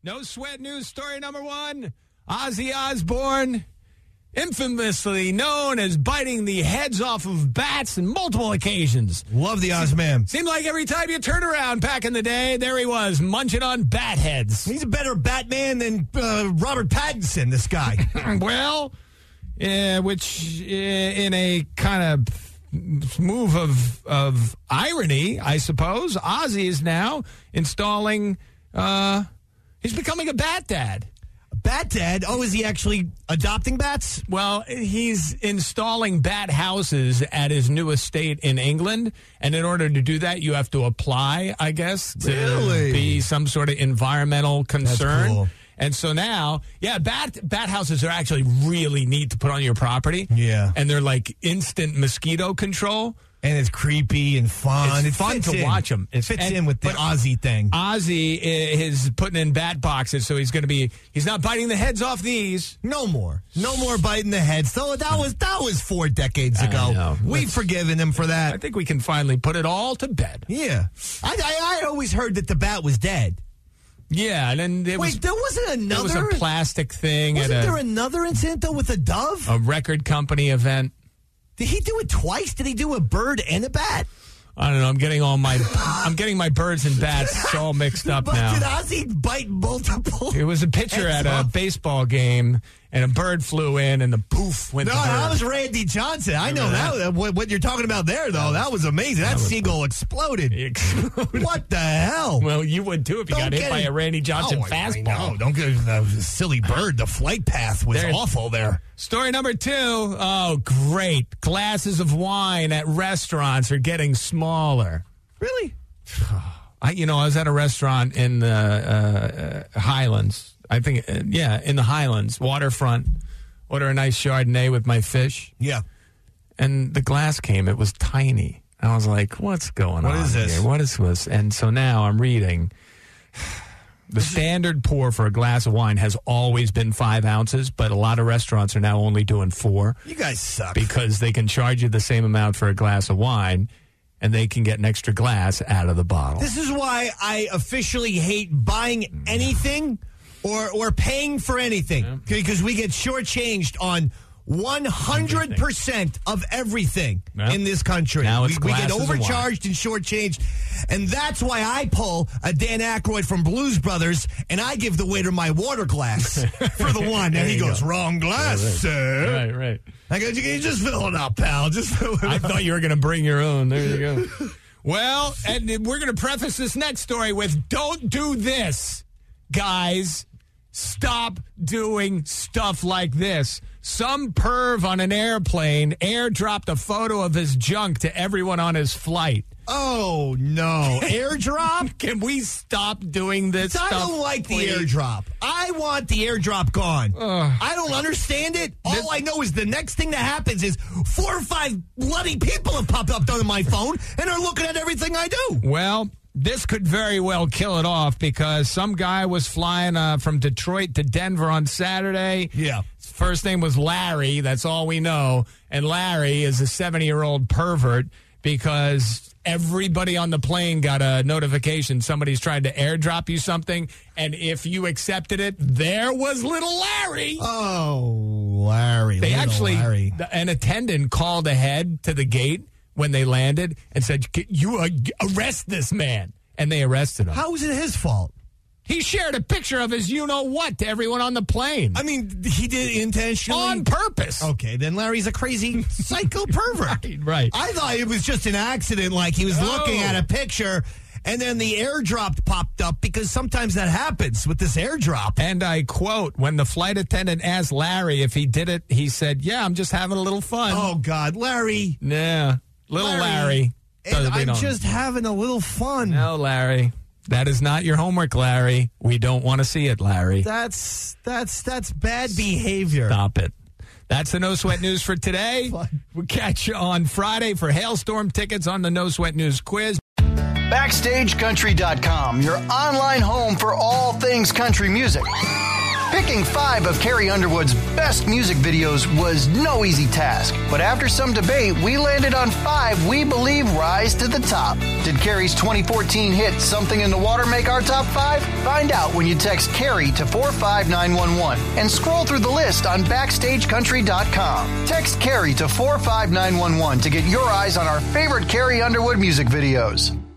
No Sweat News story number 1. Ozzy Osbourne, infamously known as biting the heads off of bats on multiple occasions. Love the Oz man. Seemed like every time you turn around back in the day, there he was, munching on bat heads. He's a better Batman than Robert Pattinson, this guy. Well, which in a kind of move of irony, I suppose, Ozzy is now installing... he's becoming a bat dad. A bat dad? Oh, is he actually adopting bats? Well, he's installing bat houses at his new estate in England. And in order to do that, you have to apply, I guess, to be some sort of environmental concern. That's cool. And so now, bat houses are actually really neat to put on your property. Yeah. And they're like instant mosquito control. And it's creepy and fun. It's fun to watch them. It fits in with the Ozzy thing. Ozzy is putting in bat boxes, so he's not biting the heads off these. No more biting the heads. So that was 4 decades ago. We've forgiven him for that. I think we can finally put it all to bed. Yeah. I always heard that the bat was dead. Yeah, and then there wasn't another? There was a plastic thing. Wasn't there another incident, though, with a dove? A record company event. Did he do it twice? Did he do a bird and a bat? I don't know. I'm getting my birds and bats all mixed up now. Did Ozzy bite multiple? It was a picture at a baseball game, and a bird flew in, and the poof went. No, that was Randy Johnson. I know that. What you're talking about there, though, that was amazing. That seagull exploded. What the hell? Well, you would too if you got hit by a Randy Johnson fastball. No, don't get the silly bird. The flight path was awful there. Story number 2. Oh, great. Glasses of wine at restaurants are getting smaller. Really? I was at a restaurant in the Highlands. I think, in the Highlands, waterfront. Order a nice Chardonnay with my fish. Yeah. And the glass came. It was tiny. I was like, what's going on? What is this? Here? What is this? And so now I'm reading... The standard pour for a glass of wine has always been 5 ounces, but a lot of restaurants are now only doing 4. You guys suck. Because they can charge you the same amount for a glass of wine, and they can get an extra glass out of the bottle. This is why I officially hate buying anything or paying for anything, because we get shortchanged on 100% of everything in this country. Now we get overcharged and shortchanged. And that's why I pull a Dan Aykroyd from Blues Brothers and I give the waiter my water glass for the wine. And he goes, wrong glass, sir. Right. I go, you just fill it up, pal. Just fill it up. I thought you were going to bring your own. There you go. Well, and we're going to preface this next story with, don't do this, guys. Stop doing stuff like this. Some perv on an airplane airdropped a photo of his junk to everyone on his flight. Oh, no. Airdrop? Can we stop doing this stuff? I don't like please? The airdrop. I want the airdrop gone. I don't understand it. All I know is the next thing that happens is 4 or 5 bloody people have popped up on my phone and are looking at everything I do. Well, this could very well kill it off because some guy was flying from Detroit to Denver on Saturday. Yeah. His first name was Larry. That's all we know. And Larry is a 70-year-old pervert because everybody on the plane got a notification somebody's trying to airdrop you something. And if you accepted it, there was little Larry. Oh, Larry. Larry. An attendant called ahead to the gate when they landed and said, you arrest this man. And they arrested him. How was it his fault? He shared a picture of his you-know-what to everyone on the plane. I mean, he did it intentionally? On purpose. Okay, then Larry's a crazy psycho pervert. Right. I thought it was just an accident, like he was looking at a picture and then the airdrop popped up because sometimes that happens with this airdrop. And I quote, when the flight attendant asked Larry if he did it, he said, yeah, I'm just having a little fun. Oh, God, Larry. Yeah. Little Larry. And I'm just having a little fun. No, Larry. That is not your homework, Larry. We don't want to see it, Larry. That's bad behavior. Stop it. That's the No Sweat News for today. We'll catch you on Friday for Hailstorm tickets on the No Sweat News quiz. BackstageCountry.com, your online home for all things country music. Picking 5 of Carrie Underwood's best music videos was no easy task, but after some debate, we landed on 5 we believe rise to the top. Did Carrie's 2014 hit Something in the Water make our top 5? Find out when you text Carrie to 45911 and scroll through the list on BackstageCountry.com. Text Carrie to 45911 to get your eyes on our favorite Carrie Underwood music videos.